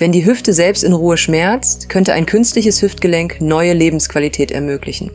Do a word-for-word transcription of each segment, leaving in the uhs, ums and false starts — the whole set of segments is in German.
Wenn die Hüfte selbst in Ruhe schmerzt, könnte ein künstliches Hüftgelenk neue Lebensqualität ermöglichen.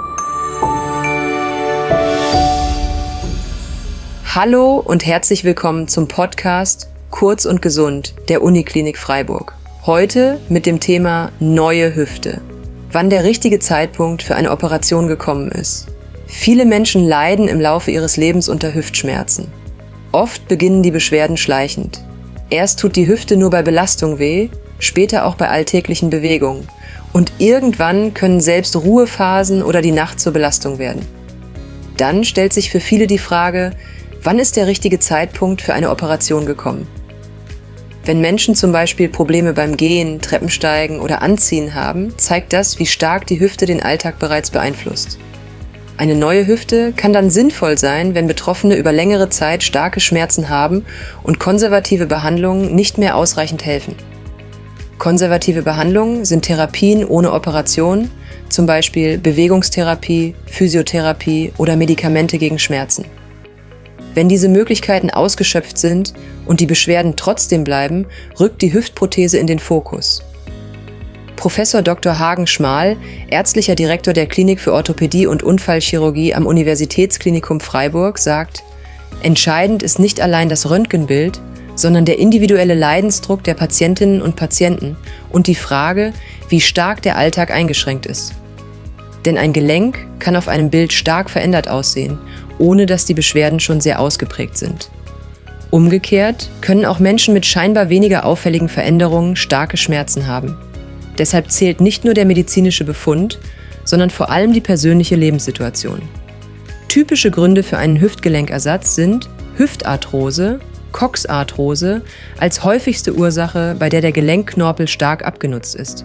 Hallo und herzlich willkommen zum Podcast Kurz und Gesund der Uniklinik Freiburg. Heute mit dem Thema neue Hüfte. Wann der richtige Zeitpunkt für eine Operation gekommen ist. Viele Menschen leiden im Laufe ihres Lebens unter Hüftschmerzen. Oft beginnen die Beschwerden schleichend. Erst tut die Hüfte nur bei Belastung weh, später auch bei alltäglichen Bewegungen. Und irgendwann können selbst Ruhephasen oder die Nacht zur Belastung werden. Dann stellt sich für viele die Frage, wann ist der richtige Zeitpunkt für eine Operation gekommen? Wenn Menschen zum Beispiel Probleme beim Gehen, Treppensteigen oder Anziehen haben, zeigt das, wie stark die Hüfte den Alltag bereits beeinflusst. Eine neue Hüfte kann dann sinnvoll sein, wenn Betroffene über längere Zeit starke Schmerzen haben und konservative Behandlungen nicht mehr ausreichend helfen. Konservative Behandlungen sind Therapien ohne Operation, zum Beispiel Bewegungstherapie, Physiotherapie oder Medikamente gegen Schmerzen. Wenn diese Möglichkeiten ausgeschöpft sind und die Beschwerden trotzdem bleiben, rückt die Hüftprothese in den Fokus. Professor Doktor Hagen Schmal, ärztlicher Direktor der Klinik für Orthopädie und Unfallchirurgie am Universitätsklinikum Freiburg, sagt, entscheidend ist nicht allein das Röntgenbild, sondern der individuelle Leidensdruck der Patientinnen und Patienten und die Frage, wie stark der Alltag eingeschränkt ist. Denn ein Gelenk kann auf einem Bild stark verändert aussehen, ohne dass die Beschwerden schon sehr ausgeprägt sind. Umgekehrt können auch Menschen mit scheinbar weniger auffälligen Veränderungen starke Schmerzen haben. Deshalb zählt nicht nur der medizinische Befund, sondern vor allem die persönliche Lebenssituation. Typische Gründe für einen Hüftgelenkersatz sind Hüftarthrose, Coxarthrose als häufigste Ursache, bei der der Gelenkknorpel stark abgenutzt ist.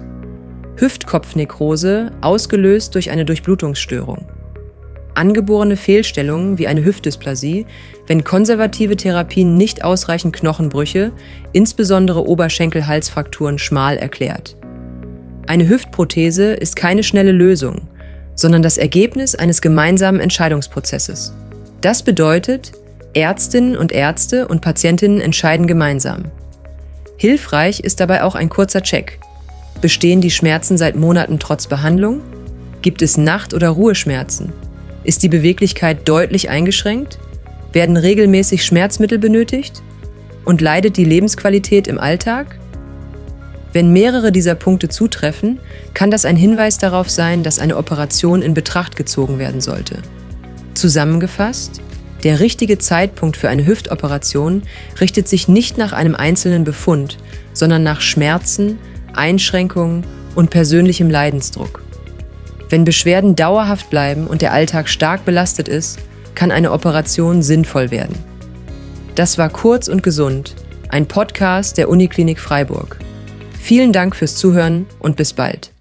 Hüftkopfnekrose, ausgelöst durch eine Durchblutungsstörung. Angeborene Fehlstellungen wie eine Hüftdysplasie, wenn konservative Therapien nicht ausreichend Knochenbrüche, insbesondere Oberschenkel-Halsfrakturen, schmal erklärt. Eine Hüftprothese ist keine schnelle Lösung, sondern das Ergebnis eines gemeinsamen Entscheidungsprozesses. Das bedeutet, Ärztinnen und Ärzte und Patientinnen entscheiden gemeinsam. Hilfreich ist dabei auch ein kurzer Check. Bestehen die Schmerzen seit Monaten trotz Behandlung? Gibt es Nacht- oder Ruheschmerzen? Ist die Beweglichkeit deutlich eingeschränkt? Werden regelmäßig Schmerzmittel benötigt? Und leidet die Lebensqualität im Alltag? Wenn mehrere dieser Punkte zutreffen, kann das ein Hinweis darauf sein, dass eine Operation in Betracht gezogen werden sollte. Zusammengefasst, der richtige Zeitpunkt für eine Hüftoperation richtet sich nicht nach einem einzelnen Befund, sondern nach Schmerzen, Einschränkungen und persönlichem Leidensdruck. Wenn Beschwerden dauerhaft bleiben und der Alltag stark belastet ist, kann eine Operation sinnvoll werden. Das war Kurz und Gesund, ein Podcast der Uniklinik Freiburg. Vielen Dank fürs Zuhören und bis bald.